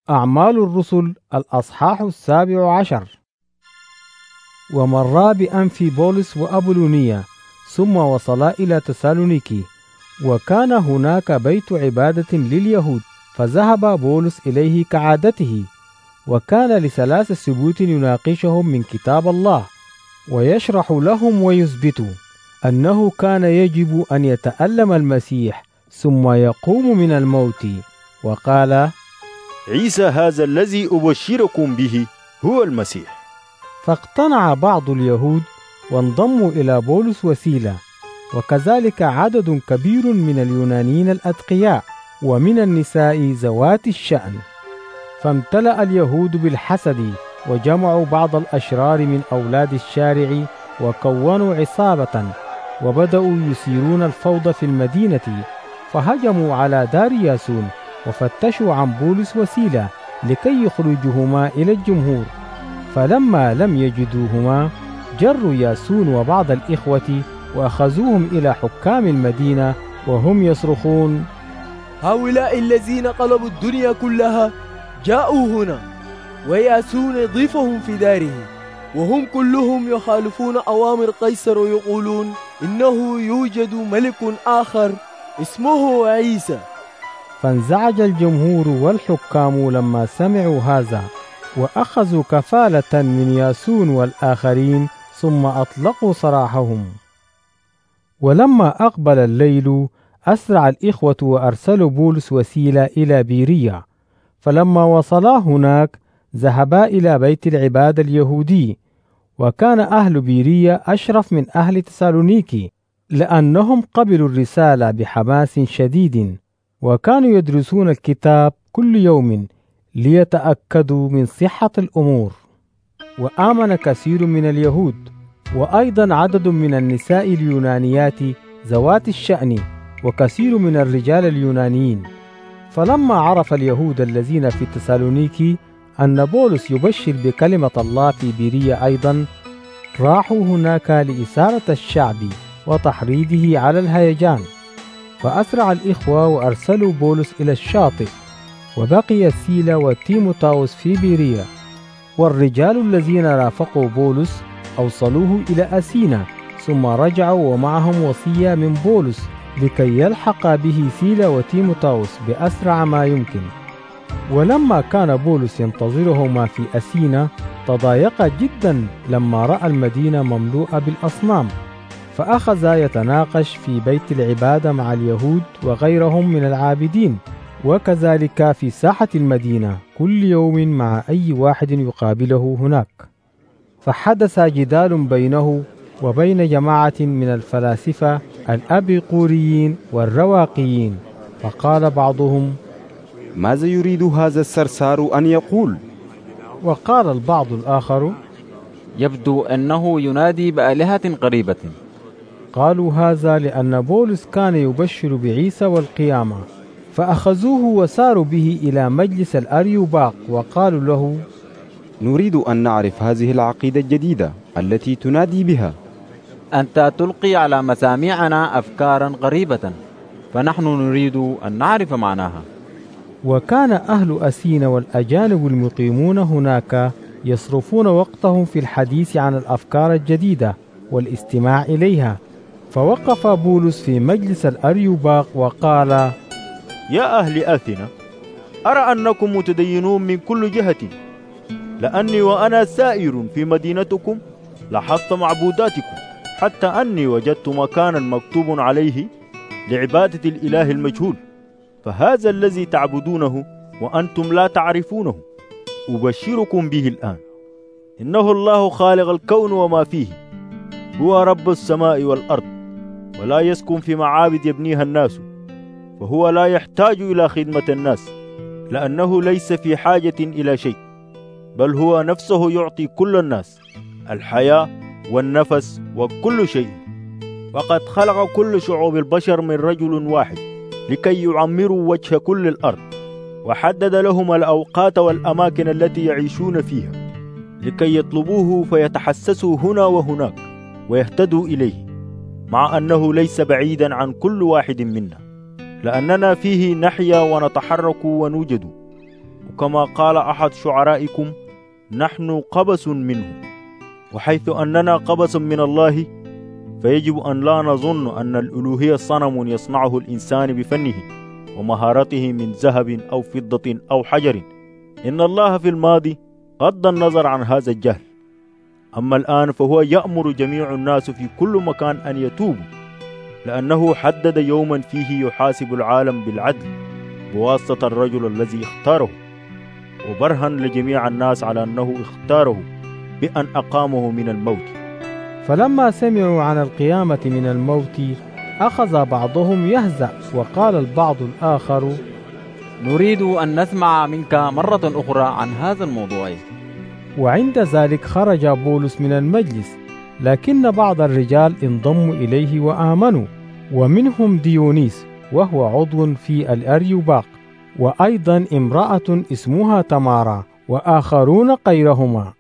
أعمال الرسل الأصحاح 17. ومر بأنف بولس وأبولونية ثم وصلا إلى تسالونيكي، وكان هناك بيت عبادة لليهود، فذهب بولس إليه كعادته، وكان لثلاث سبوت يناقشهم من كتاب الله ويشرح لهم ويثبت أنه كان يجب أن يتألم المسيح ثم يقوم من الموت. وقال: عيسى هذا الذي أبشركم به هو المسيح. فاقتنع بعض اليهود وانضموا إلى بولس وسيلة، وكذلك عدد كبير من اليونانيين الأتقياء ومن النساء ذوات الشأن. فامتلأ اليهود بالحسد، وجمعوا بعض الأشرار من أولاد الشارع وكونوا عصابة، وبدأوا يثيرون الفوضى في المدينة، فهجموا على دار ياسون وفتشوا عن بولس وسيلة لكي يخرجوهما إلى الجمهور. فلما لم يجدوهما جروا ياسون وبعض الإخوة وأخذوهم إلى حكام المدينة وهم يصرخون: هؤلاء الذين قلبوا الدنيا كلها جاءوا هنا، وياسون ضيفهم في داره، وهم كلهم يخالفون أوامر قيصر ويقولون إنه يوجد ملك آخر اسمه عيسى. فانزعج الجمهور والحكام لما سمعوا هذا، وأخذوا كفالة من ياسون والآخرين ثم أطلقوا سراحهم. ولما أقبل الليل أسرع الإخوة وأرسلوا بولس وسيلة إلى بيرية، فلما وصلا هناك ذهبا إلى بيت العبادة اليهودي. وكان أهل بيرية أشرف من أهل تسالونيكي، لأنهم قبلوا الرسالة بحماس شديد، وكانوا يدرسون الكتاب كل يوم ليتأكدوا من صحة الأمور. وآمن كثير من اليهود، وأيضا عدد من النساء اليونانيات ذوات الشأن، وكثير من الرجال اليونانيين. فلما عرف اليهود الذين في تسالونيكي أن بولس يبشر بكلمة الله في بيرية أيضا، راحوا هناك لإثارة الشعب وتحريضه على الهيجان. فأسرع الإخوة وأرسلوا بولس إلى الشاطئ، وبقي سيلا وتيموثاوس في بيرية. والرجال الذين رافقوا بولس أوصلوه إلى أثينا، ثم رجعوا ومعهم وصية من بولس لكي يلحق به سيلا وتيموثاوس بأسرع ما يمكن. ولما كان بولس ينتظرهما في أثينا تضايق جدا لما رأى المدينة مملوءة بالأصنام، فأخذ يتناقش في بيت العبادة مع اليهود وغيرهم من العابدين، وكذلك في ساحة المدينة كل يوم مع أي واحد يقابله هناك. فحدث جدال بينه وبين جماعة من الفلاسفة الأبيقوريين والرواقيين، فقال بعضهم: ماذا يريد هذا السرسار أن يقول؟ وقال البعض الآخر: يبدو أنه ينادي بآلهة قريبة. قالوا هذا لأن بولس كان يبشر بعيسى والقيامة. فأخذوه وساروا به إلى مجلس الأريوباق، وقالوا له: نريد أن نعرف هذه العقيدة الجديدة التي تنادي بها. أنت تلقي على مسامعنا أفكارا غريبة، فنحن نريد أن نعرف معناها. وكان أهل أثينا والأجانب المقيمون هناك يصرفون وقتهم في الحديث عن الأفكار الجديدة والاستماع إليها. فوقف بولس في مجلس الأريوباق وقال: يا أهل أثينا، أرى أنكم متدينون من كل جهة، لأني وأنا سائر في مدينتكم لاحظت معبوداتكم، حتى أني وجدت مكانا مكتوب عليه لعبادة الإله المجهول. فهذا الذي تعبدونه وأنتم لا تعرفونه أبشركم به الآن. إنه الله خالق الكون وما فيه، هو رب السماء والأرض، ولا يسكن في معابد يبنيها الناس، فهو لا يحتاج إلى خدمة الناس، لأنه ليس في حاجة إلى شيء، بل هو نفسه يعطي كل الناس الحياة والنفس وكل شيء. وقد خلق كل شعوب البشر من رجل واحد لكي يعمروا وجه كل الأرض، وحدد لهم الأوقات والأماكن التي يعيشون فيها لكي يطلبوه فيتحسسوا هنا وهناك ويهتدوا إليه، مع أنه ليس بعيدا عن كل واحد منا، لأننا فيه نحيا ونتحرك ونوجد. وكما قال أحد شعرائكم نحن قبس منه. وحيث أننا قبس من الله فيجب أن لا نظن أن الألوهية صنم يصنعه الإنسان بفنه ومهارته من ذهب أو فضة أو حجر. إن الله في الماضي غض النظر عن هذا الجهل، أما الآن فهو يأمر جميع الناس في كل مكان أن يتوبوا، لأنه حدد يوما فيه يحاسب العالم بالعدل بواسطة الرجل الذي اختاره، وبرهن لجميع الناس على أنه اختاره بأن أقامه من الموت. فلما سمعوا عن القيامة من الموت أخذ بعضهم يهزأ، وقال البعض الآخر: نريد أن نسمع منك مرة أخرى عن هذا الموضوع. وعند ذلك خرج بولس من المجلس، لكن بعض الرجال انضموا إليه وآمنوا، ومنهم ديونيس وهو عضو في الأريوباق، وأيضا امرأة اسمها تمارا، وآخرون غيرهما.